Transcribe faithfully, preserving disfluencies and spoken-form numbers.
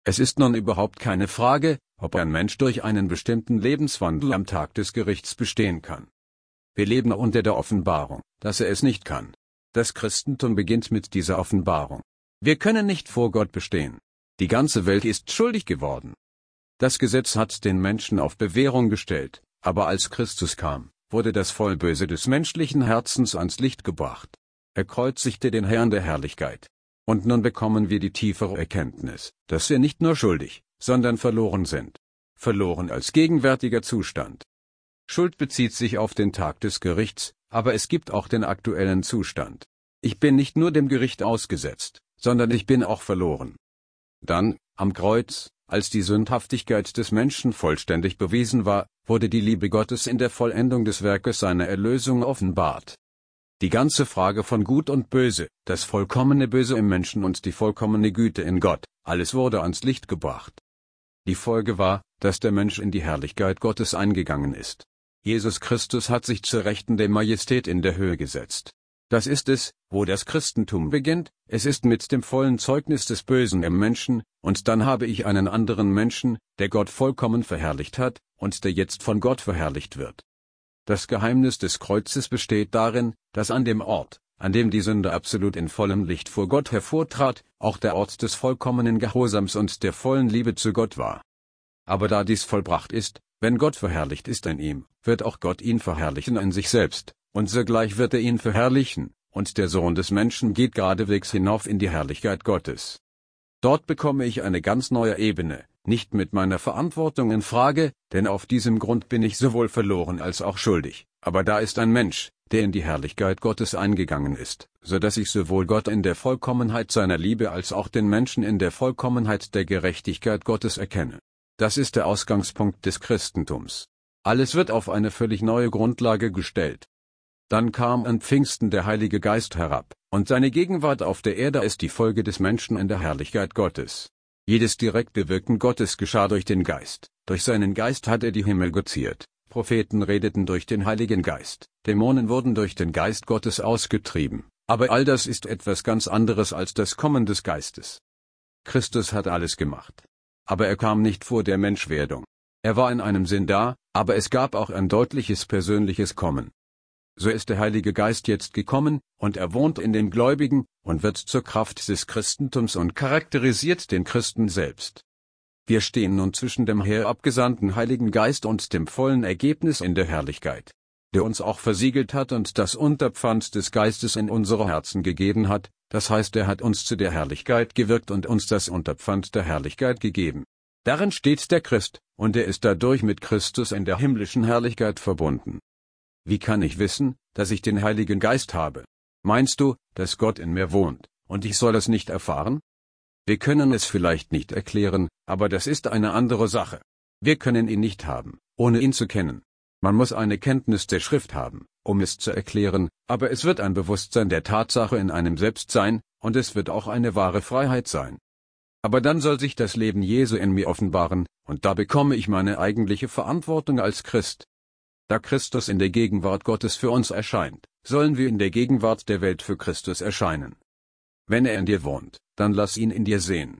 Es ist nun überhaupt keine Frage, ob ein Mensch durch einen bestimmten Lebenswandel am Tag des Gerichts bestehen kann. Wir leben unter der Offenbarung, dass er es nicht kann. Das Christentum beginnt mit dieser Offenbarung. Wir können nicht vor Gott bestehen. Die ganze Welt ist schuldig geworden. Das Gesetz hat den Menschen auf Bewährung gestellt, aber als Christus kam, wurde das Vollböse des menschlichen Herzens ans Licht gebracht. Er kreuzigte den Herrn der Herrlichkeit. Und nun bekommen wir die tiefere Erkenntnis, dass wir nicht nur schuldig, sondern verloren sind. Verloren als gegenwärtiger Zustand. Schuld bezieht sich auf den Tag des Gerichts, aber es gibt auch den aktuellen Zustand. Ich bin nicht nur dem Gericht ausgesetzt, sondern ich bin auch verloren. Dann, am Kreuz, als die Sündhaftigkeit des Menschen vollständig bewiesen war, wurde die Liebe Gottes in der Vollendung des Werkes seiner Erlösung offenbart. Die ganze Frage von Gut und Böse, das vollkommene Böse im Menschen und die vollkommene Güte in Gott, alles wurde ans Licht gebracht. Die Folge war, dass der Mensch in die Herrlichkeit Gottes eingegangen ist. Jesus Christus hat sich zur Rechten der Majestät in der Höhe gesetzt. Das ist es, wo das Christentum beginnt, es ist mit dem vollen Zeugnis des Bösen im Menschen, und dann habe ich einen anderen Menschen, der Gott vollkommen verherrlicht hat, und der jetzt von Gott verherrlicht wird. Das Geheimnis des Kreuzes besteht darin, dass an dem Ort, an dem die Sünde absolut in vollem Licht vor Gott hervortrat, auch der Ort des vollkommenen Gehorsams und der vollen Liebe zu Gott war. Aber da dies vollbracht ist, wenn Gott verherrlicht ist in ihm, wird auch Gott ihn verherrlichen in sich selbst, und sogleich wird er ihn verherrlichen, und der Sohn des Menschen geht geradewegs hinauf in die Herrlichkeit Gottes. Dort bekomme ich eine ganz neue Ebene, nicht mit meiner Verantwortung in Frage, denn auf diesem Grund bin ich sowohl verloren als auch schuldig, aber da ist ein Mensch, der in die Herrlichkeit Gottes eingegangen ist, so dass ich sowohl Gott in der Vollkommenheit seiner Liebe als auch den Menschen in der Vollkommenheit der Gerechtigkeit Gottes erkenne. Das ist der Ausgangspunkt des Christentums. Alles wird auf eine völlig neue Grundlage gestellt. Dann kam an Pfingsten der Heilige Geist herab, und seine Gegenwart auf der Erde ist die Folge des Menschen in der Herrlichkeit Gottes. Jedes direkte Wirken Gottes geschah durch den Geist, durch seinen Geist hat er die Himmel geziert, Propheten redeten durch den Heiligen Geist, Dämonen wurden durch den Geist Gottes ausgetrieben, aber all das ist etwas ganz anderes als das Kommen des Geistes. Christus hat alles gemacht. Aber er kam nicht vor der Menschwerdung. Er war in einem Sinn da, aber es gab auch ein deutliches persönliches Kommen. So ist der Heilige Geist jetzt gekommen, und er wohnt in den Gläubigen, und wird zur Kraft des Christentums und charakterisiert den Christen selbst. Wir stehen nun zwischen dem herabgesandten Heiligen Geist und dem vollen Ergebnis in der Herrlichkeit, der uns auch versiegelt hat und das Unterpfand des Geistes in unsere Herzen gegeben hat, das heißt, er hat uns zu der Herrlichkeit gewirkt und uns das Unterpfand der Herrlichkeit gegeben. Darin steht der Christ, und er ist dadurch mit Christus in der himmlischen Herrlichkeit verbunden. Wie kann ich wissen, dass ich den Heiligen Geist habe? Meinst du, dass Gott in mir wohnt, und ich soll es nicht erfahren? Wir können es vielleicht nicht erklären, aber das ist eine andere Sache. Wir können ihn nicht haben, ohne ihn zu kennen. Man muss eine Kenntnis der Schrift haben, um es zu erklären, aber es wird ein Bewusstsein der Tatsache in einem selbst sein, und es wird auch eine wahre Freiheit sein. Aber dann soll sich das Leben Jesu in mir offenbaren, und da bekomme ich meine eigentliche Verantwortung als Christ. Da Christus in der Gegenwart Gottes für uns erscheint, sollen wir in der Gegenwart der Welt für Christus erscheinen. Wenn er in dir wohnt, dann lass ihn in dir sehen.